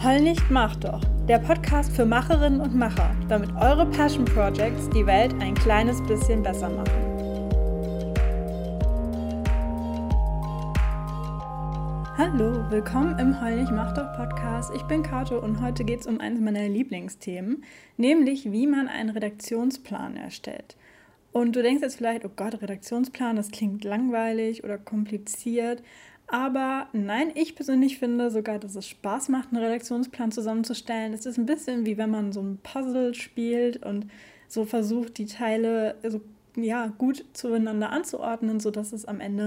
Heul nicht, mach doch. Der Podcast für Macherinnen und Macher, damit eure Passion Projects die Welt ein kleines bisschen besser machen. Hallo, willkommen im Heul nicht, mach doch Podcast. Ich bin Kato und heute geht es um eines meiner Lieblingsthemen, nämlich wie man einen Redaktionsplan erstellt. Und du denkst jetzt vielleicht, oh Gott, Redaktionsplan, das klingt langweilig oder kompliziert. Aber nein, ich persönlich finde sogar, dass es Spaß macht, einen Redaktionsplan zusammenzustellen. Es ist ein bisschen wie wenn man so ein Puzzle spielt und so versucht, die Teile so, gut zueinander anzuordnen, sodass es am Ende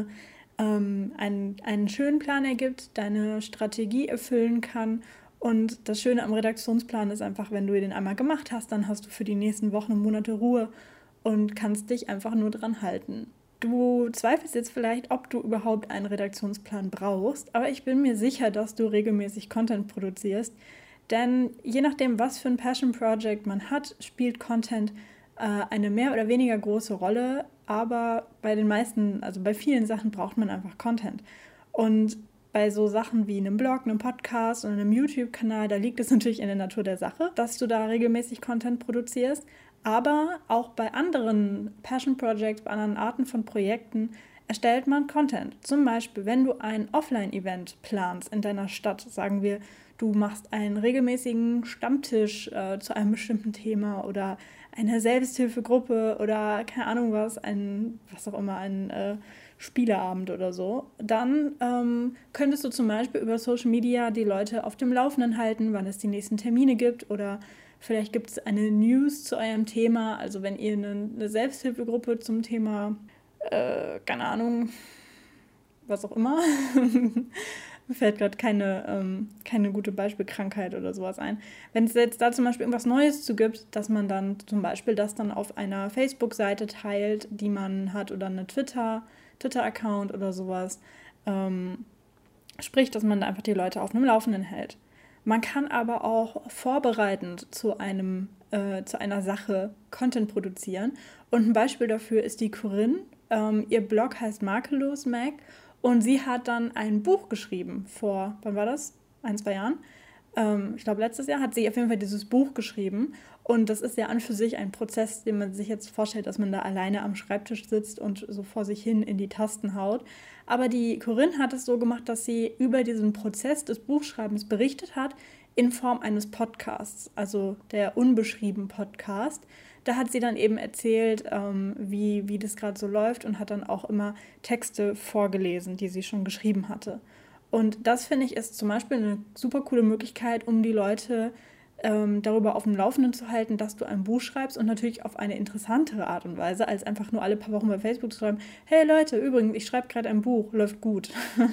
einen schönen Plan ergibt, deine Strategie erfüllen kann. Und das Schöne am Redaktionsplan ist einfach, wenn du den einmal gemacht hast, dann hast du für die nächsten Wochen und Monate Ruhe und kannst dich einfach nur dran halten. Du zweifelst jetzt vielleicht, ob du überhaupt einen Redaktionsplan brauchst, aber ich bin mir sicher, dass du regelmäßig Content produzierst, denn je nachdem, was für ein Passion Project man hat, spielt Content eine mehr oder weniger große Rolle, aber bei den meisten, also bei vielen Sachen braucht man einfach Content. Und bei so Sachen wie einem Blog, einem Podcast oder einem YouTube-Kanal, da liegt es natürlich in der Natur der Sache, dass du da regelmäßig Content produzierst. Aber auch bei anderen Passion Projects, bei anderen Arten von Projekten erstellt man Content. Zum Beispiel, wenn du ein Offline-Event planst in deiner Stadt, sagen wir, du machst einen regelmäßigen Stammtisch zu einem bestimmten Thema oder eine Selbsthilfegruppe oder keine Ahnung was, ein Spieleabend oder so, dann könntest du zum Beispiel über Social Media die Leute auf dem Laufenden halten, wann es die nächsten Termine gibt oder vielleicht gibt es eine News zu eurem Thema, also wenn ihr eine Selbsthilfegruppe zum Thema, keine Ahnung, was auch immer, mir fällt gerade keine gute Beispielkrankheit oder sowas ein. Wenn es jetzt da zum Beispiel irgendwas Neues zu gibt, dass man dann zum Beispiel das dann auf einer Facebook-Seite teilt, die man hat oder eine Twitter-Account oder sowas, sprich, dass man da einfach die Leute auf einem Laufenden hält. Man kann aber auch vorbereitend zu einer Sache Content produzieren. Und ein Beispiel dafür ist die Corinne. Ihr Blog heißt Makellos Mag und sie hat dann ein Buch geschrieben vor, wann war das? 1-2 Jahren. Ich glaube, letztes Jahr hat sie auf jeden Fall dieses Buch geschrieben. Und das ist ja an für sich ein Prozess, den man sich jetzt vorstellt, dass man da alleine am Schreibtisch sitzt und so vor sich hin in die Tasten haut. Aber die Corinne hat es so gemacht, dass sie über diesen Prozess des Buchschreibens berichtet hat in Form eines Podcasts, also der unbeschrieben Podcast. Da hat sie dann eben erzählt, wie das gerade so läuft und hat dann auch immer Texte vorgelesen, die sie schon geschrieben hatte. Und das, finde ich, ist zum Beispiel eine super coole Möglichkeit, um die Leute darüber auf dem Laufenden zu halten, dass du ein Buch schreibst und natürlich auf eine interessantere Art und Weise, als einfach nur alle paar Wochen bei Facebook zu schreiben, hey Leute, übrigens, ich schreibe gerade ein Buch, läuft gut.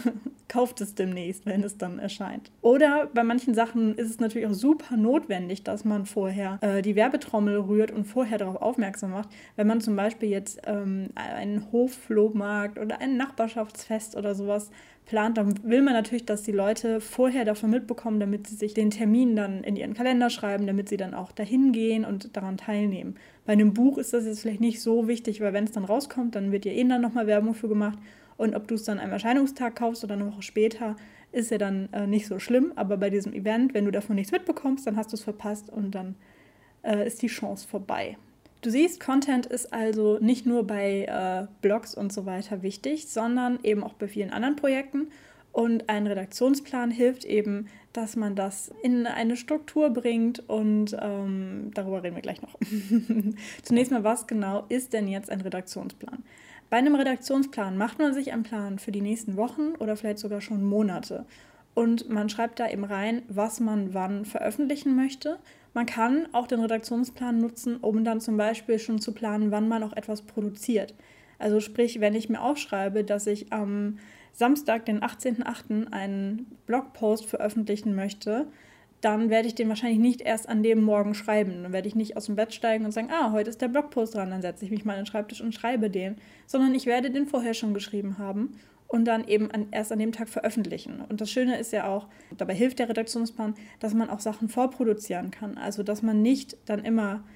Kauft es demnächst, wenn es dann erscheint. Oder bei manchen Sachen ist es natürlich auch super notwendig, dass man vorher die Werbetrommel rührt und vorher darauf aufmerksam macht. Wenn man zum Beispiel jetzt einen Hofflohmarkt oder ein Nachbarschaftsfest oder sowas plant, dann will man natürlich, dass die Leute vorher davon mitbekommen, damit sie sich den Termin dann in ihren Kalender schreiben, damit sie dann auch dahin gehen und daran teilnehmen. Bei einem Buch ist das jetzt vielleicht nicht so wichtig, weil wenn es dann rauskommt, dann wird ja dann nochmal Werbung für gemacht. Und ob du es dann am Erscheinungstag kaufst oder eine Woche später, ist ja dann nicht so schlimm. Aber bei diesem Event, wenn du davon nichts mitbekommst, dann hast du es verpasst und dann ist die Chance vorbei. Du siehst, Content ist also nicht nur bei Blogs und so weiter wichtig, sondern eben auch bei vielen anderen Projekten. Und ein Redaktionsplan hilft eben, dass man das in eine Struktur bringt und darüber reden wir gleich noch. Zunächst mal, was genau ist denn jetzt ein Redaktionsplan? Bei einem Redaktionsplan macht man sich einen Plan für die nächsten Wochen oder vielleicht sogar schon Monate. Und man schreibt da eben rein, was man wann veröffentlichen möchte. Man kann auch den Redaktionsplan nutzen, um dann zum Beispiel schon zu planen, wann man auch etwas produziert. Also sprich, wenn ich mir aufschreibe, dass ich am Samstag, den 18.08. einen Blogpost veröffentlichen möchte, dann werde ich den wahrscheinlich nicht erst an dem Morgen schreiben. Dann werde ich nicht aus dem Bett steigen und sagen, heute ist der Blogpost dran, dann setze ich mich mal an den Schreibtisch und schreibe den. Sondern ich werde den vorher schon geschrieben haben und dann eben erst an dem Tag veröffentlichen. Und das Schöne ist ja auch, dabei hilft der Redaktionsplan, dass man auch Sachen vorproduzieren kann. Also dass man nicht dann immer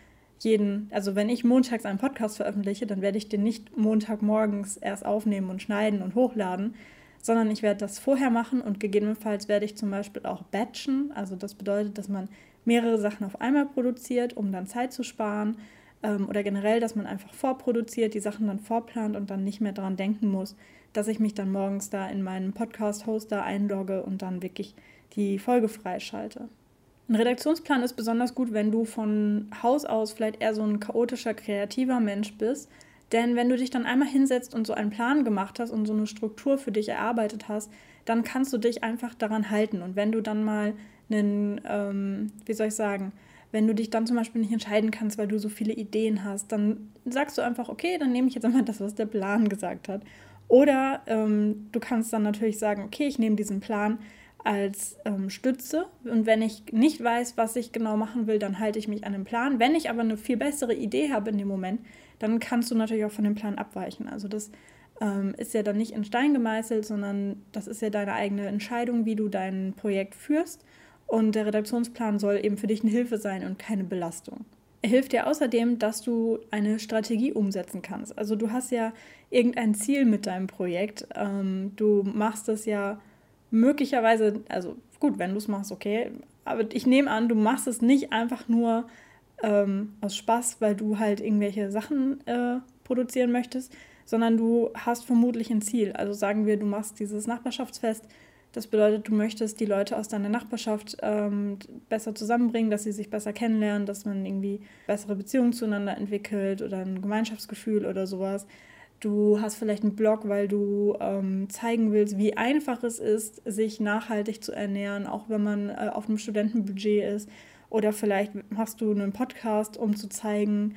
also wenn ich montags einen Podcast veröffentliche, dann werde ich den nicht montagmorgens erst aufnehmen und schneiden und hochladen, sondern ich werde das vorher machen und gegebenenfalls werde ich zum Beispiel auch batchen. Also das bedeutet, dass man mehrere Sachen auf einmal produziert, um dann Zeit zu sparen. Oder generell, dass man einfach vorproduziert, die Sachen dann vorplant und dann nicht mehr daran denken muss, dass ich mich dann morgens da in meinen Podcast-Hoster einlogge und dann wirklich die Folge freischalte. Ein Redaktionsplan ist besonders gut, wenn du von Haus aus vielleicht eher so ein chaotischer, kreativer Mensch bist. Denn wenn du dich dann einmal hinsetzt und so einen Plan gemacht hast und so eine Struktur für dich erarbeitet hast, dann kannst du dich einfach daran halten. Und wenn du dann mal wenn du dich dann zum Beispiel nicht entscheiden kannst, weil du so viele Ideen hast, dann sagst du einfach, okay, dann nehme ich jetzt einfach das, was der Plan gesagt hat. Oder du kannst dann natürlich sagen, okay, ich nehme diesen Plan als Stütze und wenn ich nicht weiß, was ich genau machen will, dann halte ich mich an den Plan. Wenn ich aber eine viel bessere Idee habe in dem Moment, dann kannst du natürlich auch von dem Plan abweichen. Also das ist ja dann nicht in Stein gemeißelt, sondern das ist ja deine eigene Entscheidung, wie du dein Projekt führst. Und der Redaktionsplan soll eben für dich eine Hilfe sein und keine Belastung. Er hilft dir außerdem, dass du eine Strategie umsetzen kannst. Also du hast ja irgendein Ziel mit deinem Projekt. Du machst das ja möglicherweise, also gut, wenn du es machst, okay. Aber ich nehme an, du machst es nicht einfach nur aus Spaß, weil du halt irgendwelche Sachen produzieren möchtest, sondern du hast vermutlich ein Ziel. Also sagen wir, du machst dieses Nachbarschaftsfest. Das bedeutet, du möchtest die Leute aus deiner Nachbarschaft besser zusammenbringen, dass sie sich besser kennenlernen, dass man irgendwie bessere Beziehungen zueinander entwickelt oder ein Gemeinschaftsgefühl oder sowas. Du hast vielleicht einen Blog, weil du zeigen willst, wie einfach es ist, sich nachhaltig zu ernähren, auch wenn man auf einem Studentenbudget ist. Oder vielleicht machst du einen Podcast, um zu zeigen,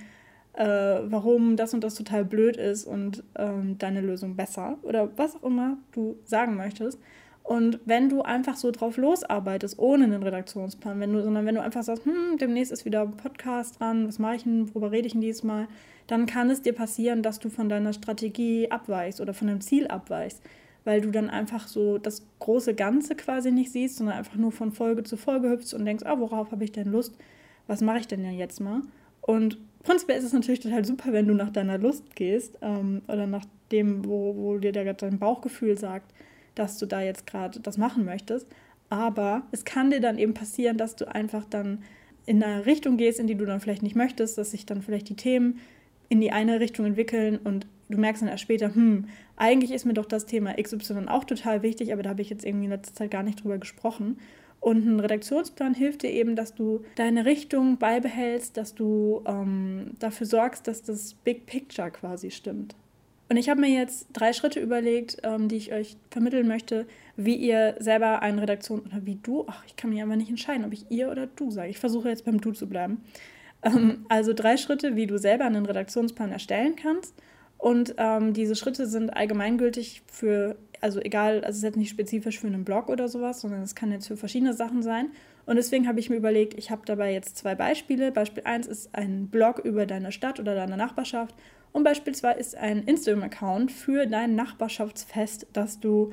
warum das und das total blöd ist und deine Lösung besser. Oder was auch immer du sagen möchtest. Und wenn du einfach so drauf losarbeitest, ohne einen Redaktionsplan, sondern wenn du einfach sagst, demnächst ist wieder ein Podcast dran, was mache ich denn, worüber rede ich denn diesmal, dann kann es dir passieren, dass du von deiner Strategie abweichst oder von dem Ziel abweichst, weil du dann einfach so das große Ganze quasi nicht siehst, sondern einfach nur von Folge zu Folge hüpfst und denkst, worauf habe ich denn Lust, was mache ich denn jetzt mal? Und prinzipiell ist es natürlich total super, wenn du nach deiner Lust gehst oder nach dem, wo dir dein Bauchgefühl sagt, dass du da jetzt gerade das machen möchtest. Aber es kann dir dann eben passieren, dass du einfach dann in eine Richtung gehst, in die du dann vielleicht nicht möchtest, dass sich dann vielleicht die Themen in die eine Richtung entwickeln und du merkst dann erst später, eigentlich ist mir doch das Thema XY auch total wichtig, aber da habe ich jetzt irgendwie in letzter Zeit gar nicht drüber gesprochen. Und ein Redaktionsplan hilft dir eben, dass du deine Richtung beibehältst, dass du dafür sorgst, dass das Big Picture quasi stimmt. Und ich habe mir jetzt 3 Schritte überlegt, die ich euch vermitteln möchte, wie ihr selber eine Redaktion, oder wie du, ich kann mich einfach nicht entscheiden, ob ich ihr oder du sage. Ich versuche jetzt beim Du zu bleiben. Also 3 Schritte, wie du selber einen Redaktionsplan erstellen kannst. Und diese Schritte sind allgemeingültig also es ist jetzt nicht spezifisch für einen Blog oder sowas, sondern es kann jetzt für verschiedene Sachen sein. Und deswegen habe ich mir überlegt, ich habe dabei jetzt 2 Beispiele. Beispiel 1 ist ein Blog über deine Stadt oder deine Nachbarschaft. Und Beispiel 2 ist ein Instagram-Account für dein Nachbarschaftsfest, das du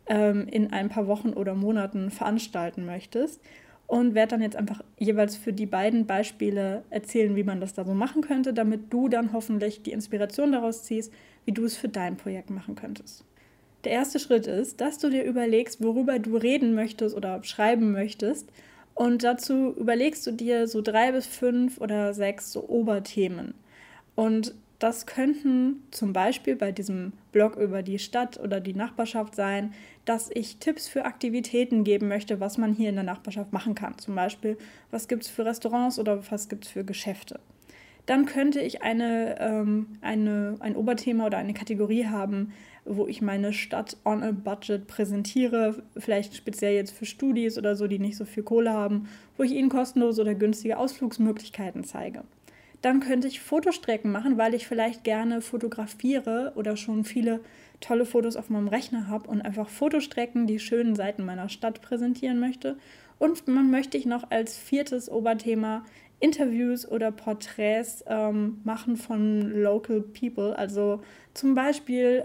in ein paar Wochen oder Monaten veranstalten möchtest. Und werde dann jetzt einfach jeweils für die beiden Beispiele erzählen, wie man das da so machen könnte, damit du dann hoffentlich die Inspiration daraus ziehst, wie du es für dein Projekt machen könntest. Der erste Schritt ist, dass du dir überlegst, worüber du reden möchtest oder schreiben möchtest. Und dazu überlegst du dir so 3 bis 5 oder 6 so Oberthemen. Und das könnten zum Beispiel bei diesem Blog über die Stadt oder die Nachbarschaft sein, dass ich Tipps für Aktivitäten geben möchte, was man hier in der Nachbarschaft machen kann. Zum Beispiel, was gibt es für Restaurants oder was gibt es für Geschäfte. Dann könnte ich ein Oberthema oder eine Kategorie haben, wo ich meine Stadt on a budget präsentiere, vielleicht speziell jetzt für Studis oder so, die nicht so viel Kohle haben, wo ich ihnen kostenlose oder günstige Ausflugsmöglichkeiten zeige. Dann könnte ich Fotostrecken machen, weil ich vielleicht gerne fotografiere oder schon viele tolle Fotos auf meinem Rechner habe und einfach Fotostrecken, die schönen Seiten meiner Stadt präsentieren möchte. Und man möchte ich noch als 4. Oberthema Interviews oder Porträts machen von Local People. Also zum Beispiel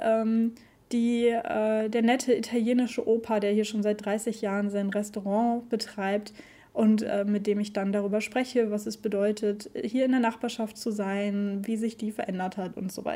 der nette italienische Opa, der hier schon seit 30 Jahren sein Restaurant betreibt, und mit dem ich dann darüber spreche, was es bedeutet, hier in der Nachbarschaft zu sein, wie sich die verändert hat und so weiter.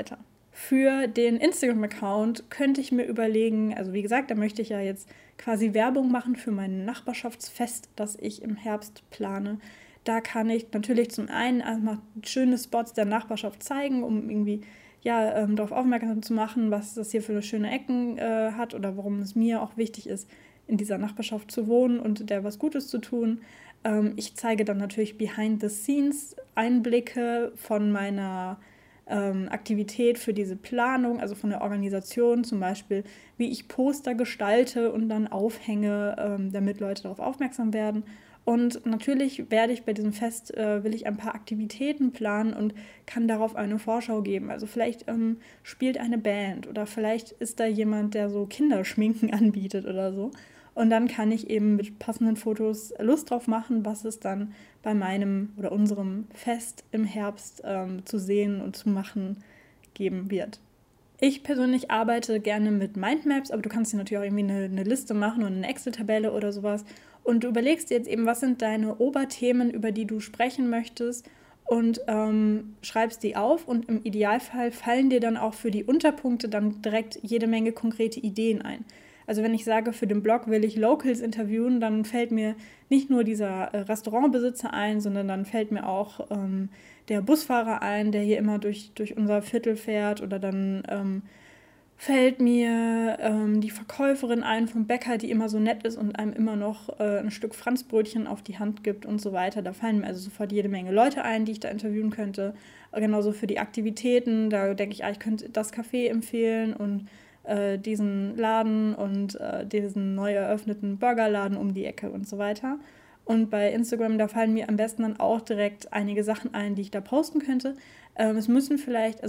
Für den Instagram-Account könnte ich mir überlegen, also wie gesagt, da möchte ich ja jetzt quasi Werbung machen für mein Nachbarschaftsfest, das ich im Herbst plane. Da kann ich natürlich zum einen einfach schöne Spots der Nachbarschaft zeigen, um irgendwie darauf aufmerksam zu machen, was das hier für schöne Ecken hat oder warum es mir auch wichtig ist, in dieser Nachbarschaft zu wohnen und der was Gutes zu tun. Ich zeige dann natürlich Behind-the-Scenes-Einblicke von meiner Aktivität für diese Planung, also von der Organisation, zum Beispiel, wie ich Poster gestalte und dann aufhänge, damit Leute darauf aufmerksam werden. Und natürlich werde ich bei diesem Fest, will ich ein paar Aktivitäten planen und kann darauf eine Vorschau geben. Also vielleicht spielt eine Band oder vielleicht ist da jemand, der so Kinderschminken anbietet oder so. Und dann kann ich eben mit passenden Fotos Lust drauf machen, was es dann bei meinem oder unserem Fest im Herbst zu sehen und zu machen geben wird. Ich persönlich arbeite gerne mit Mindmaps, aber du kannst dir natürlich auch irgendwie eine Liste machen und eine Excel-Tabelle oder sowas. Und du überlegst dir jetzt eben, was sind deine Oberthemen, über die du sprechen möchtest und schreibst die auf. Und im Idealfall fallen dir dann auch für die Unterpunkte dann direkt jede Menge konkrete Ideen ein. Also wenn ich sage, für den Blog will ich Locals interviewen, dann fällt mir nicht nur dieser Restaurantbesitzer ein, sondern dann fällt mir auch der Busfahrer ein, der hier immer durch unser Viertel fährt. Oder dann fällt mir die Verkäuferin ein vom Bäcker, die immer so nett ist und einem immer noch ein Stück Franzbrötchen auf die Hand gibt und so weiter. Da fallen mir also sofort jede Menge Leute ein, die ich da interviewen könnte. Genauso für die Aktivitäten, da denke ich, ich könnte das Café empfehlen und diesen Laden und diesen neu eröffneten Burgerladen um die Ecke und so weiter. Und bei Instagram, da fallen mir am besten dann auch direkt einige Sachen ein, die ich da posten könnte. Es müssen vielleicht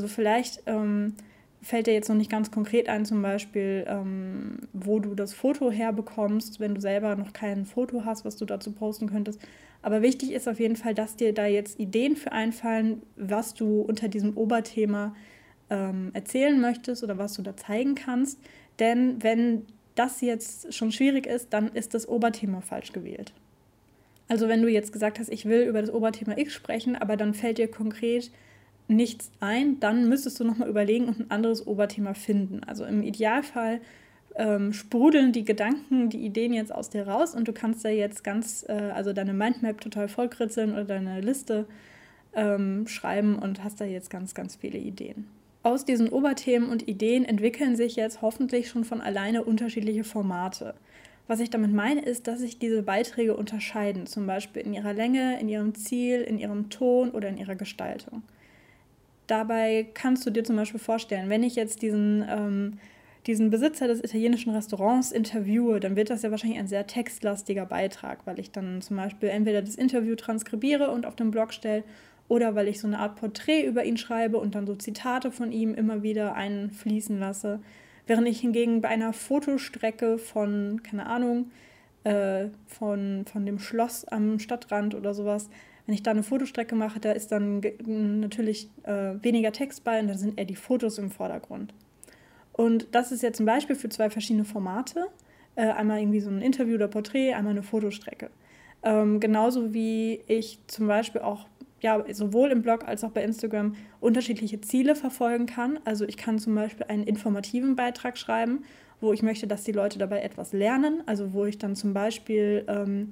fällt dir jetzt noch nicht ganz konkret ein, zum Beispiel, wo du das Foto herbekommst, wenn du selber noch kein Foto hast, was du dazu posten könntest. Aber wichtig ist auf jeden Fall, dass dir da jetzt Ideen für einfallen, was du unter diesem Oberthema erzählen möchtest oder was du da zeigen kannst. Denn wenn das jetzt schon schwierig ist, dann ist das Oberthema falsch gewählt. Also wenn du jetzt gesagt hast, ich will über das Oberthema X sprechen, aber dann fällt dir konkret nichts ein, dann müsstest du nochmal überlegen und ein anderes Oberthema finden. Also im Idealfall sprudeln die Gedanken, die Ideen jetzt aus dir raus und du kannst da jetzt also deine Mindmap total vollkritzeln oder deine Liste schreiben und hast da jetzt ganz, ganz viele Ideen. Aus diesen Oberthemen und Ideen entwickeln sich jetzt hoffentlich schon von alleine unterschiedliche Formate. Was ich damit meine, ist, dass sich diese Beiträge unterscheiden, zum Beispiel in ihrer Länge, in ihrem Ziel, in ihrem Ton oder in ihrer Gestaltung. Dabei kannst du dir zum Beispiel vorstellen, wenn ich jetzt diesen Besitzer des italienischen Restaurants interviewe, dann wird das ja wahrscheinlich ein sehr textlastiger Beitrag, weil ich dann zum Beispiel entweder das Interview transkribiere und auf den Blog stelle oder weil ich so eine Art Porträt über ihn schreibe und dann so Zitate von ihm immer wieder einfließen lasse. Während ich hingegen bei einer Fotostrecke von, keine Ahnung, von dem Schloss am Stadtrand oder sowas, wenn ich da eine Fotostrecke mache, da ist dann natürlich weniger Text bei und da sind eher die Fotos im Vordergrund. Und das ist jetzt zum Beispiel für 2 verschiedene Formate. Einmal irgendwie so ein Interview oder Porträt, einmal eine Fotostrecke. Genauso wie ich zum Beispiel auch sowohl im Blog als auch bei Instagram unterschiedliche Ziele verfolgen kann. Also ich kann zum Beispiel einen informativen Beitrag schreiben, wo ich möchte, dass die Leute dabei etwas lernen. Also wo ich dann zum Beispiel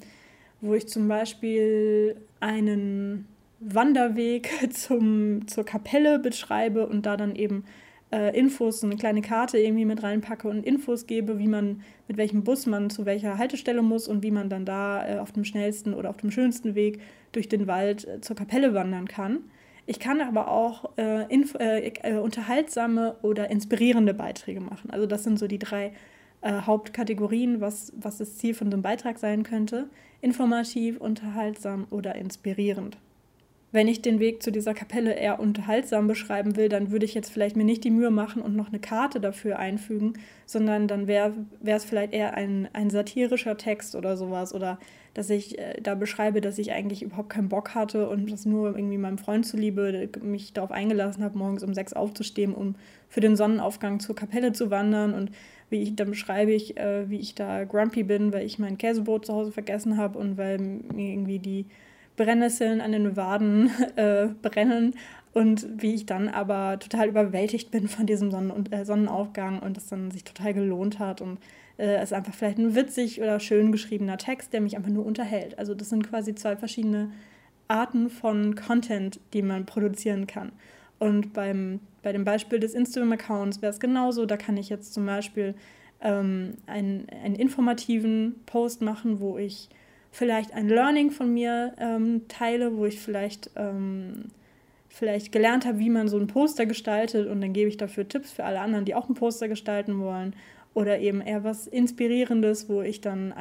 einen Wanderweg zur Kapelle beschreibe und da dann eben Infos, so eine kleine Karte irgendwie mit reinpacke und Infos gebe, mit welchem Bus man zu welcher Haltestelle muss und wie man dann da auf dem schnellsten oder auf dem schönsten Weg durch den Wald zur Kapelle wandern kann. Ich kann aber auch unterhaltsame oder inspirierende Beiträge machen. Also das sind so die 3 Hauptkategorien, was das Ziel von so einem Beitrag sein könnte. Informativ, unterhaltsam oder inspirierend. Wenn ich den Weg zu dieser Kapelle eher unterhaltsam beschreiben will, dann würde ich jetzt vielleicht mir nicht die Mühe machen und noch eine Karte dafür einfügen, sondern dann wäre es vielleicht eher ein satirischer Text oder sowas oder dass ich da beschreibe, dass ich eigentlich überhaupt keinen Bock hatte und das nur irgendwie meinem Freund zuliebe mich darauf eingelassen habe, morgens um 6 aufzustehen, um für den Sonnenaufgang zur Kapelle zu wandern und dann beschreibe ich, wie ich da grumpy bin, weil ich mein Käsebrot zu Hause vergessen habe und weil mir irgendwie die Brennnesseln an den Waden brennen Und wie ich dann aber total überwältigt bin von diesem Sonnenaufgang und es dann sich total gelohnt hat und es ist einfach vielleicht ein witzig oder schön geschriebener Text, der mich einfach nur unterhält. Also das sind quasi zwei verschiedene Arten von Content, die man produzieren kann. Und bei dem Beispiel des Instagram-Accounts wäre es genauso. Da kann ich jetzt zum Beispiel einen informativen Post machen, wo ich vielleicht ein Learning von mir teile, wo ich vielleicht gelernt habe, wie man so ein Poster gestaltet und dann gebe ich dafür Tipps für alle anderen, die auch ein Poster gestalten wollen. Oder eben eher was Inspirierendes, wo ich dann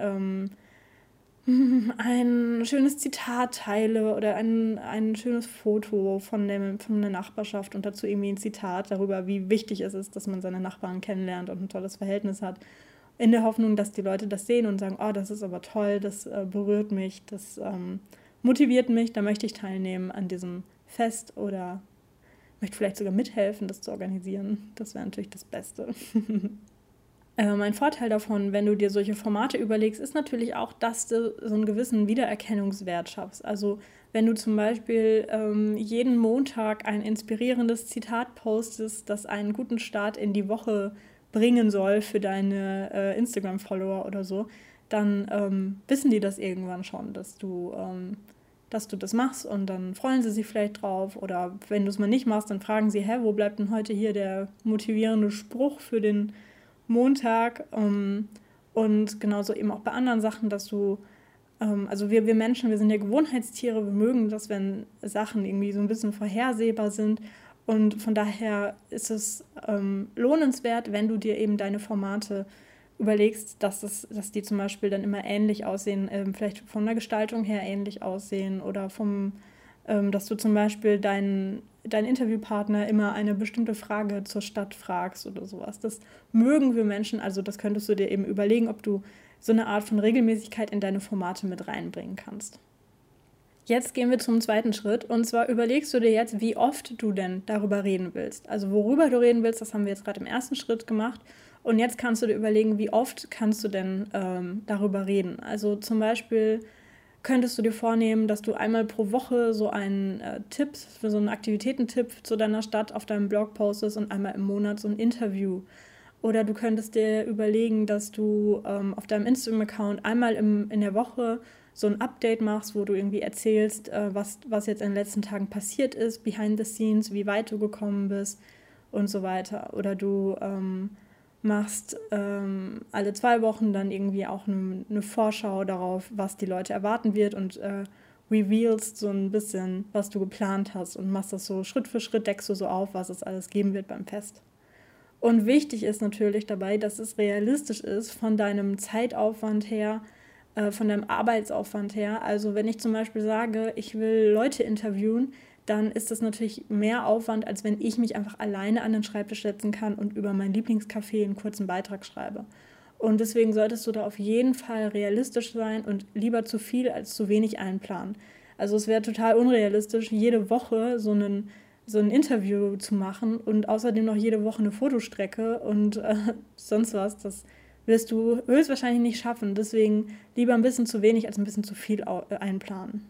ein schönes Zitat teile oder ein schönes Foto von der Nachbarschaft und dazu irgendwie ein Zitat darüber, wie wichtig es ist, dass man seine Nachbarn kennenlernt und ein tolles Verhältnis hat. In der Hoffnung, dass die Leute das sehen und sagen, oh, das ist aber toll, das berührt mich, das motiviert mich, da möchte ich teilnehmen an diesem Fest oder möchte vielleicht sogar mithelfen, das zu organisieren. Das wäre natürlich das Beste. Ein Vorteil davon, wenn du dir solche Formate überlegst, ist natürlich auch, dass du so einen gewissen Wiedererkennungswert schaffst. Also wenn du zum Beispiel jeden Montag ein inspirierendes Zitat postest, das einen guten Start in die Woche bringen soll für deine Instagram-Follower oder so, dann wissen die das irgendwann schon, dass du das machst und dann freuen sie sich vielleicht drauf. Oder wenn du es mal nicht machst, dann fragen sie, wo bleibt denn heute hier der motivierende Spruch für den Montag? Und genauso eben auch bei anderen Sachen, dass du, also wir Menschen, wir sind ja Gewohnheitstiere, wir mögen das, wenn Sachen irgendwie so ein bisschen vorhersehbar sind. Und von daher ist es lohnenswert, wenn du dir eben deine Formate überlegst, dass die zum Beispiel dann immer ähnlich aussehen, vielleicht von der Gestaltung her ähnlich aussehen oder dass du zum Beispiel deinen Interviewpartner immer eine bestimmte Frage zur Stadt fragst oder sowas. Das mögen wir Menschen, also das könntest du dir eben überlegen, ob du so eine Art von Regelmäßigkeit in deine Formate mit reinbringen kannst. Jetzt gehen wir zum zweiten Schritt und zwar überlegst du dir jetzt, wie oft du denn darüber reden willst. Also worüber du reden willst, das haben wir jetzt gerade im ersten Schritt gemacht und jetzt kannst du dir überlegen, wie oft kannst du denn darüber reden. Also zum Beispiel könntest du dir vornehmen, dass du einmal pro Woche so einen Tipp, so einen Aktivitätentipp zu deiner Stadt auf deinem Blog postest und einmal im Monat so ein Interview. Oder du könntest dir überlegen, dass du auf deinem Instagram-Account einmal in der Woche so ein Update machst, wo du irgendwie erzählst, was jetzt in den letzten Tagen passiert ist, behind the scenes, wie weit du gekommen bist und so weiter. Oder du machst alle 2 Wochen dann irgendwie auch eine Vorschau darauf, was die Leute erwarten wird und revealst so ein bisschen, was du geplant hast und machst das so Schritt für Schritt, deckst du so auf, was es alles geben wird beim Fest. Und wichtig ist natürlich dabei, dass es realistisch ist von deinem Zeitaufwand her, von deinem Arbeitsaufwand her. Also wenn ich zum Beispiel sage, ich will Leute interviewen, dann ist das natürlich mehr Aufwand, als wenn ich mich einfach alleine an den Schreibtisch setzen kann und über mein Lieblingscafé einen kurzen Beitrag schreibe. Und deswegen solltest du da auf jeden Fall realistisch sein und lieber zu viel als zu wenig einplanen. Also es wäre total unrealistisch, jede Woche so ein Interview zu machen und außerdem noch jede Woche eine Fotostrecke und sonst was. Das wirst du höchstwahrscheinlich nicht schaffen. Deswegen lieber ein bisschen zu wenig als ein bisschen zu viel einplanen.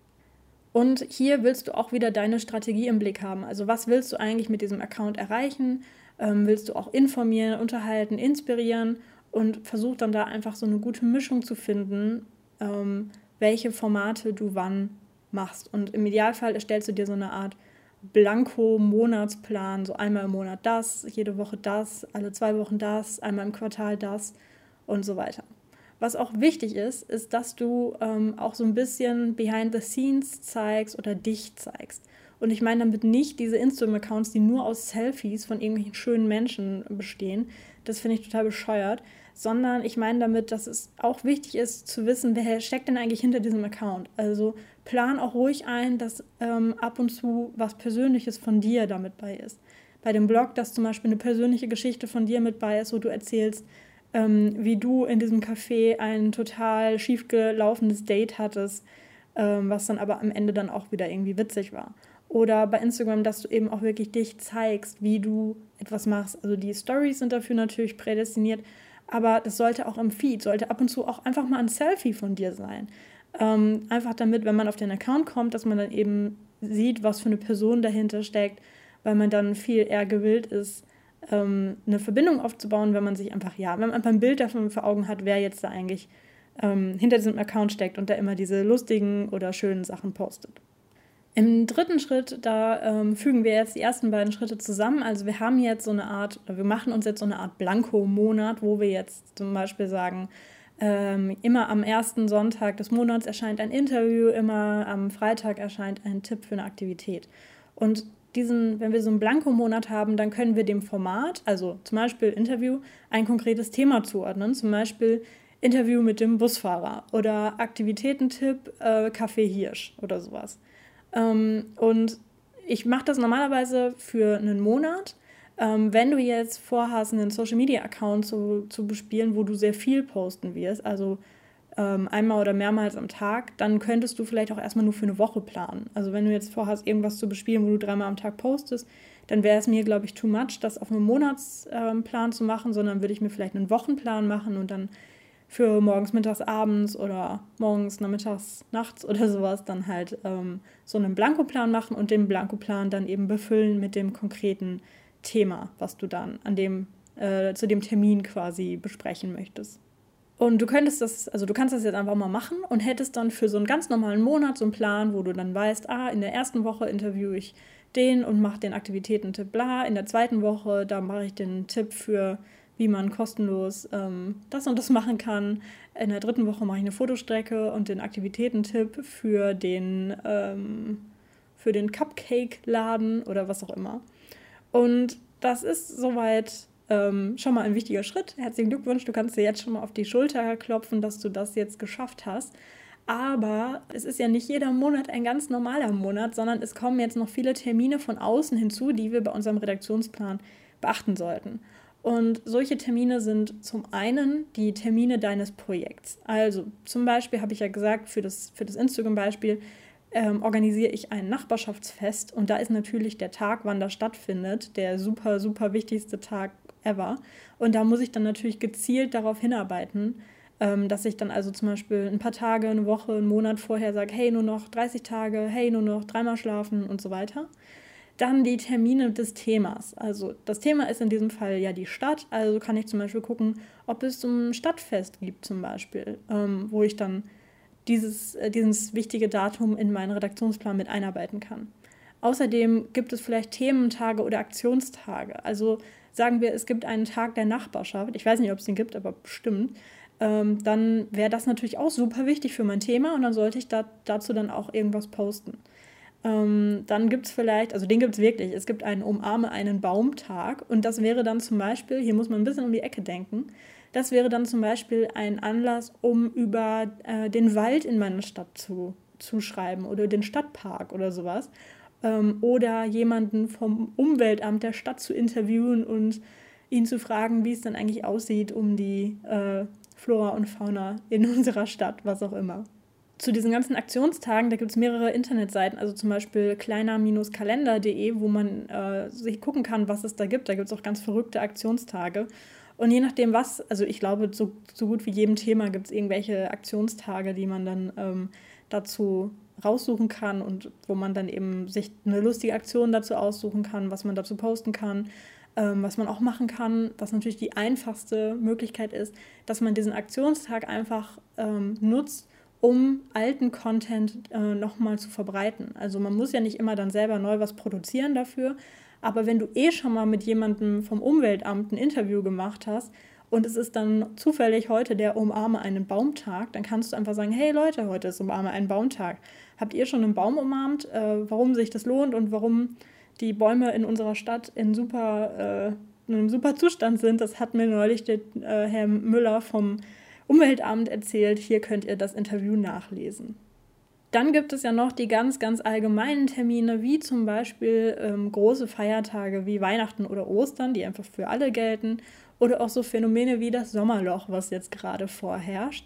Und hier willst du auch wieder deine Strategie im Blick haben. Also was willst du eigentlich mit diesem Account erreichen? Willst du auch informieren, unterhalten, inspirieren und versuch dann da einfach so eine gute Mischung zu finden, welche Formate du wann machst. Und im Idealfall erstellst du dir so eine Art Blanko-Monatsplan, so einmal im Monat das, jede Woche das, alle 2 Wochen das, einmal im Quartal das und so weiter. Was auch wichtig ist, dass du auch so ein bisschen behind the scenes zeigst oder dich zeigst. Und ich meine damit nicht diese Instagram-Accounts, die nur aus Selfies von irgendwelchen schönen Menschen bestehen. Das finde ich total bescheuert. Sondern ich meine damit, dass es auch wichtig ist zu wissen, wer steckt denn eigentlich hinter diesem Account. Also plan auch ruhig ein, dass ab und zu was Persönliches von dir damit bei ist. Bei dem Blog, dass zum Beispiel eine persönliche Geschichte von dir mit bei ist, wo du erzählst, wie du in diesem Café ein total schief gelaufenes Date hattest, was dann aber am Ende dann auch wieder irgendwie witzig war. Oder bei Instagram, dass du eben auch wirklich dich zeigst, wie du etwas machst. Also die Stories sind dafür natürlich prädestiniert, aber das sollte auch im Feed, sollte ab und zu auch einfach mal ein Selfie von dir sein. Einfach damit, wenn man auf den Account kommt, dass man dann eben sieht, was für eine Person dahinter steckt, weil man dann viel eher gewillt ist, eine Verbindung aufzubauen, wenn man sich einfach, wenn man einfach ein Bild davon vor Augen hat, wer jetzt da eigentlich hinter diesem Account steckt und da immer diese lustigen oder schönen Sachen postet. Im dritten Schritt, da fügen wir jetzt die ersten beiden Schritte zusammen. Also wir haben jetzt wir machen uns jetzt so eine Art Blanko-Monat, wo wir jetzt zum Beispiel sagen, immer am ersten Sonntag des Monats erscheint ein Interview, immer am Freitag erscheint ein Tipp für eine Aktivität. Und wenn wir so einen Blanko-Monat haben, dann können wir dem Format, also zum Beispiel Interview, ein konkretes Thema zuordnen. Zum Beispiel Interview mit dem Busfahrer oder Aktivitätentipp Kaffee Hirsch oder sowas. Und ich mache das normalerweise für einen Monat. Wenn du jetzt vorhast, einen Social-Media-Account zu bespielen, wo du sehr viel posten wirst, also einmal oder mehrmals am Tag, dann könntest du vielleicht auch erstmal nur für eine Woche planen. Also wenn du jetzt vorhast, irgendwas zu bespielen, wo du 3-mal am Tag postest, dann wäre es mir, glaube ich, too much, das auf einen Monatsplan zu machen, sondern würde ich mir vielleicht einen Wochenplan machen und dann für morgens, mittags, abends oder morgens, nachmittags, nachts oder sowas dann halt so einen Blankoplan machen und den Blankoplan dann eben befüllen mit dem konkreten Thema, was du dann zu dem Termin quasi besprechen möchtest. Und du kannst das jetzt einfach mal machen und hättest dann für so einen ganz normalen Monat so einen Plan, wo du dann weißt, in der ersten Woche interviewe ich den und mache den Aktivitätentipp bla. In der zweiten Woche, da mache ich den Tipp für, wie man kostenlos das und das machen kann. In der dritten Woche mache ich eine Fotostrecke und den Aktivitätentipp für den Cupcake-Laden oder was auch immer. Und das ist soweit schon mal ein wichtiger Schritt. Herzlichen Glückwunsch, du kannst dir jetzt schon mal auf die Schulter klopfen, dass du das jetzt geschafft hast. Aber es ist ja nicht jeder Monat ein ganz normaler Monat, sondern es kommen jetzt noch viele Termine von außen hinzu, die wir bei unserem Redaktionsplan beachten sollten. Und solche Termine sind zum einen die Termine deines Projekts. Also zum Beispiel habe ich ja gesagt, für das Instagram-Beispiel organisiere ich ein Nachbarschaftsfest und da ist natürlich der Tag, wann das stattfindet, der super, super wichtigste Tag ever. Und da muss ich dann natürlich gezielt darauf hinarbeiten, dass ich dann also zum Beispiel ein paar Tage, eine Woche, einen Monat vorher sage, hey, nur noch 30 Tage, hey, nur noch 3-mal schlafen und so weiter. Dann die Termine des Themas. Also das Thema ist in diesem Fall ja die Stadt. Also kann ich zum Beispiel gucken, ob es ein Stadtfest gibt zum Beispiel, wo ich dann dieses wichtige Datum in meinen Redaktionsplan mit einarbeiten kann. Außerdem gibt es vielleicht Thementage oder Aktionstage. Also sagen wir, es gibt einen Tag der Nachbarschaft. Ich weiß nicht, ob es den gibt, aber bestimmt. Dann wäre das natürlich auch super wichtig für mein Thema und dann sollte ich dazu dann auch irgendwas posten. Dann gibt es vielleicht, also den gibt es wirklich, es gibt einen Umarme einen Baumtag und das wäre dann zum Beispiel, hier muss man ein bisschen um die Ecke denken, das wäre dann zum Beispiel ein Anlass, um über den Wald in meiner Stadt zu schreiben oder den Stadtpark oder sowas. Oder jemanden vom Umweltamt der Stadt zu interviewen und ihn zu fragen, wie es dann eigentlich aussieht um die Flora und Fauna in unserer Stadt, was auch immer. Zu diesen ganzen Aktionstagen, da gibt es mehrere Internetseiten, also zum Beispiel kleiner-kalender.de, wo man sich gucken kann, was es da gibt. Da gibt es auch ganz verrückte Aktionstage. Und je nachdem also ich glaube, so gut wie jedem Thema gibt es irgendwelche Aktionstage, die man dann dazu raussuchen kann und wo man dann eben sich eine lustige Aktion dazu aussuchen kann, was man dazu posten kann, was man auch machen kann, was natürlich die einfachste Möglichkeit ist, dass man diesen Aktionstag einfach nutzt, um alten Content nochmal zu verbreiten. Also man muss ja nicht immer dann selber neu was produzieren dafür, aber wenn du schon mal mit jemandem vom Umweltamt ein Interview gemacht hast und es ist dann zufällig heute der Umarme einen Baumtag, dann kannst du einfach sagen, hey Leute, heute ist Umarme einen Baumtag. Habt ihr schon einen Baum umarmt? Warum sich das lohnt und warum die Bäume in unserer Stadt in einem super Zustand sind, das hat mir neulich der Herr Müller vom Umweltamt erzählt. Hier könnt ihr das Interview nachlesen. Dann gibt es ja noch die ganz, ganz allgemeinen Termine, wie zum Beispiel große Feiertage wie Weihnachten oder Ostern, die einfach für alle gelten. Oder auch so Phänomene wie das Sommerloch, was jetzt gerade vorherrscht.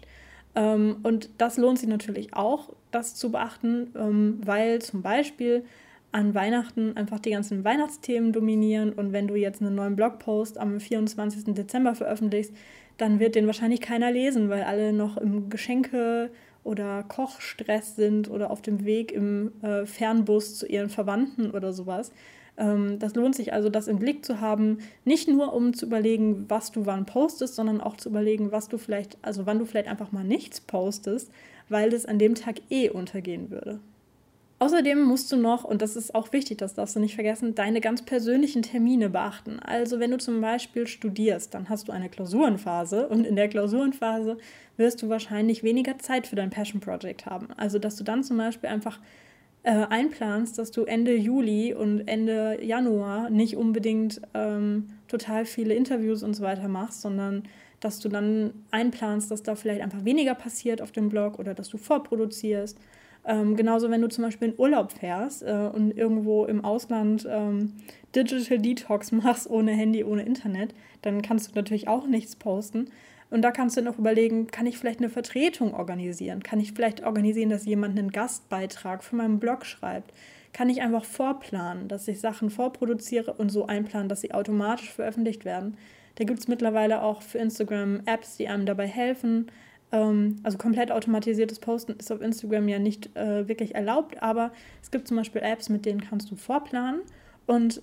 Und das lohnt sich natürlich auch, das zu beachten, weil zum Beispiel an Weihnachten einfach die ganzen Weihnachtsthemen dominieren. Und wenn du jetzt einen neuen Blogpost am 24. Dezember veröffentlichst, dann wird den wahrscheinlich keiner lesen, weil alle noch im Geschenke- oder Kochstress sind oder auf dem Weg im Fernbus zu ihren Verwandten oder sowas. Das lohnt sich also, das im Blick zu haben, nicht nur um zu überlegen, was du wann postest, sondern auch zu überlegen, wann du vielleicht einfach mal nichts postest, weil das an dem Tag untergehen würde. Außerdem musst du noch, und das ist auch wichtig, das darfst du nicht vergessen, deine ganz persönlichen Termine beachten. Also wenn du zum Beispiel studierst, dann hast du eine Klausurenphase und in der Klausurenphase wirst du wahrscheinlich weniger Zeit für dein Passion Project haben. Also dass du dann zum Beispiel einfach einplanst, dass du Ende Juli und Ende Januar nicht unbedingt total viele Interviews und so weiter machst, sondern dass du dann einplanst, dass da vielleicht einfach weniger passiert auf dem Blog oder dass du vorproduzierst. Genauso, wenn du zum Beispiel in Urlaub fährst und irgendwo im Ausland Digital Detox machst, ohne Handy, ohne Internet, dann kannst du natürlich auch nichts posten. Und da kannst du noch überlegen, kann ich vielleicht eine Vertretung organisieren? Kann ich vielleicht organisieren, dass jemand einen Gastbeitrag für meinen Blog schreibt? Kann ich einfach vorplanen, dass ich Sachen vorproduziere und so einplanen, dass sie automatisch veröffentlicht werden? Da gibt es mittlerweile auch für Instagram Apps, die einem dabei helfen. Also komplett automatisiertes Posten ist auf Instagram ja nicht wirklich erlaubt, aber es gibt zum Beispiel Apps, mit denen kannst du vorplanen. Und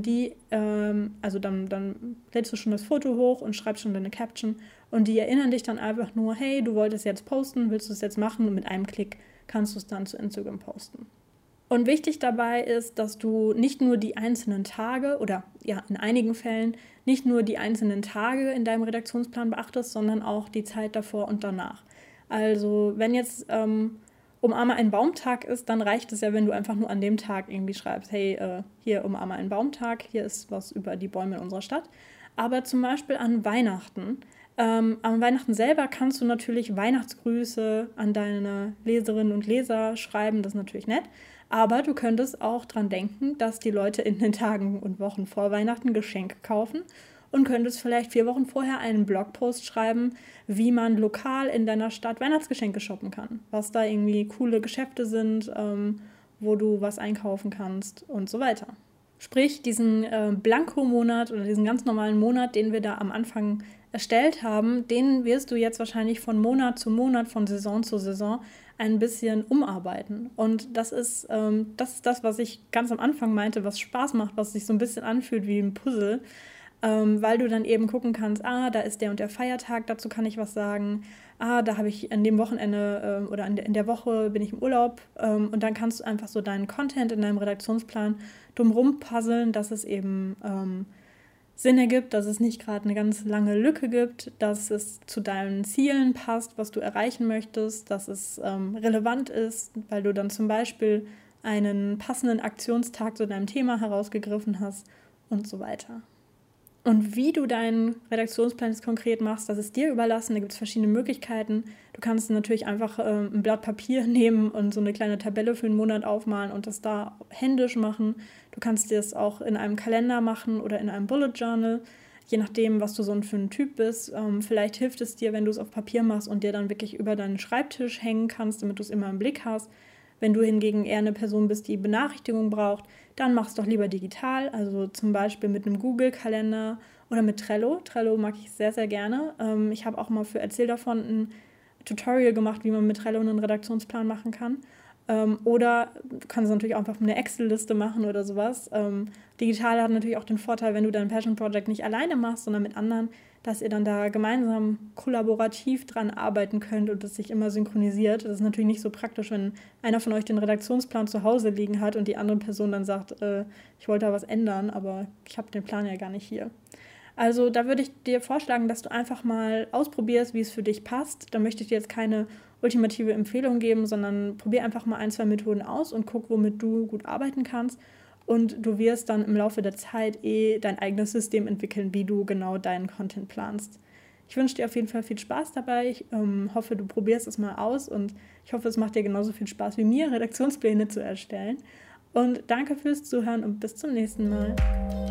also dann lädst du schon das Foto hoch und schreibst schon deine Caption und die erinnern dich dann einfach nur, hey, du wolltest jetzt posten, willst du es jetzt machen? Und mit einem Klick kannst du es dann zu Instagram posten. Und wichtig dabei ist, dass du nicht nur die einzelnen Tage oder ja, in einigen Fällen nicht nur die einzelnen Tage in deinem Redaktionsplan beachtest, sondern auch die Zeit davor und danach. Also wenn jetzt Umarme einen Baumtag ist, dann reicht es ja, wenn du einfach nur an dem Tag irgendwie schreibst, hey, hier umarme einen Baumtag, hier ist was über die Bäume in unserer Stadt. Aber zum Beispiel an Weihnachten. Am Weihnachten selber kannst du natürlich Weihnachtsgrüße an deine Leserinnen und Leser schreiben, das ist natürlich nett. Aber du könntest auch dran denken, dass die Leute in den Tagen und Wochen vor Weihnachten Geschenke kaufen und könntest vielleicht 4 Wochen vorher einen Blogpost schreiben, wie man lokal in deiner Stadt Weihnachtsgeschenke shoppen kann. Was da irgendwie coole Geschäfte sind, wo du was einkaufen kannst und so weiter. Sprich, diesen Blanko-Monat oder diesen ganz normalen Monat, den wir da am Anfang erstellt haben, den wirst du jetzt wahrscheinlich von Monat zu Monat, von Saison zu Saison ein bisschen umarbeiten. Und das ist das, was ich ganz am Anfang meinte, was Spaß macht, was sich so ein bisschen anfühlt wie ein Puzzle, weil du dann eben gucken kannst, da ist der und der Feiertag, dazu kann ich was sagen, da habe ich an dem Wochenende oder in der Woche bin ich im Urlaub und dann kannst du einfach so deinen Content in deinem Redaktionsplan drumherum puzzeln, dass es eben Sinn ergibt, dass es nicht gerade eine ganz lange Lücke gibt, dass es zu deinen Zielen passt, was du erreichen möchtest, dass es relevant ist, weil du dann zum Beispiel einen passenden Aktionstag zu deinem Thema herausgegriffen hast und so weiter. Und wie du deinen Redaktionsplan jetzt konkret machst, das ist dir überlassen. Da gibt es verschiedene Möglichkeiten. Du kannst natürlich einfach ein Blatt Papier nehmen und so eine kleine Tabelle für einen Monat aufmalen und das da händisch machen. Du kannst das auch in einem Kalender machen oder in einem Bullet Journal, je nachdem, was du so für ein Typ bist. Vielleicht hilft es dir, wenn du es auf Papier machst und dir dann wirklich über deinen Schreibtisch hängen kannst, damit du es immer im Blick hast. Wenn du hingegen eher eine Person bist, die Benachrichtigungen braucht, dann mach es doch lieber digital, also zum Beispiel mit einem Google-Kalender oder mit Trello. Trello mag ich sehr, sehr gerne. Ich habe auch mal für Erzähl davon ein Tutorial gemacht, wie man mit Trello einen Redaktionsplan machen kann. Oder du kannst natürlich auch einfach eine Excel-Liste machen oder sowas. Digital hat natürlich auch den Vorteil, wenn du dein Passion Project nicht alleine machst, sondern mit anderen, dass ihr dann da gemeinsam kollaborativ dran arbeiten könnt und es sich immer synchronisiert. Das ist natürlich nicht so praktisch, wenn einer von euch den Redaktionsplan zu Hause liegen hat und die andere Person dann sagt, ich wollte da was ändern, aber ich habe den Plan ja gar nicht hier. Also da würde ich dir vorschlagen, dass du einfach mal ausprobierst, wie es für dich passt. Da möchte ich dir jetzt keine ultimative Empfehlung geben, sondern probier einfach mal 1, 2 Methoden aus und guck, womit du gut arbeiten kannst. Und du wirst dann im Laufe der Zeit dein eigenes System entwickeln, wie du genau deinen Content planst. Ich wünsche dir auf jeden Fall viel Spaß dabei. Ich hoffe, du probierst es mal aus und ich hoffe, es macht dir genauso viel Spaß wie mir, Redaktionspläne zu erstellen. Und danke fürs Zuhören und bis zum nächsten Mal.